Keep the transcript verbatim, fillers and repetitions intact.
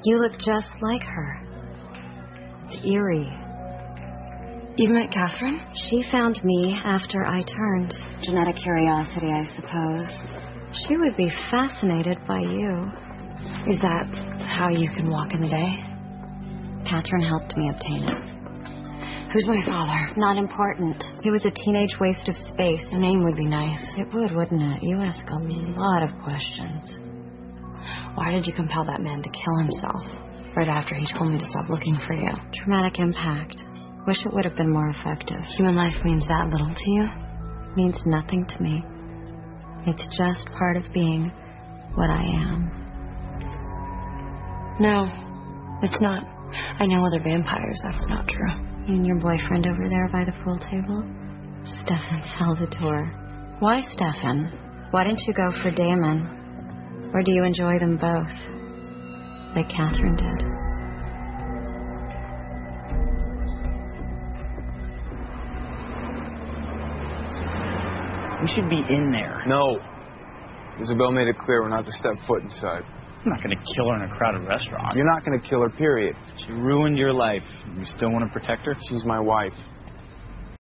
You look just like her. It's eerie. You met Catherine? She found me after I turned. Genetic curiosity, I suppose. She would be fascinated by you. Is that how you can walk in the day? Catherine helped me obtain it. Who's my father? Not important. He was a teenage waste of space. The name would be nice. It would, wouldn't it? You ask a lot of questions. Why did you compel that man to kill himself right after he told me to stop looking for you? Traumatic impact. Wish it would have been more effective. Human life means that little to you? Means nothing to me. It's just part of being what I am. No, it's not. I know other vampires. That's not true. You and your boyfriend over there by the pool table? Stefan Salvatore. Why Stefan? Why didn't you go for Damon? Or do you enjoy them both? Like Catherine did? We should be in there. No. Isabel made it clear we're not to step foot inside. I'm not going to kill her in a crowded restaurant. You're not going to kill her, period. She ruined your life. You still want to protect her? She's my wife.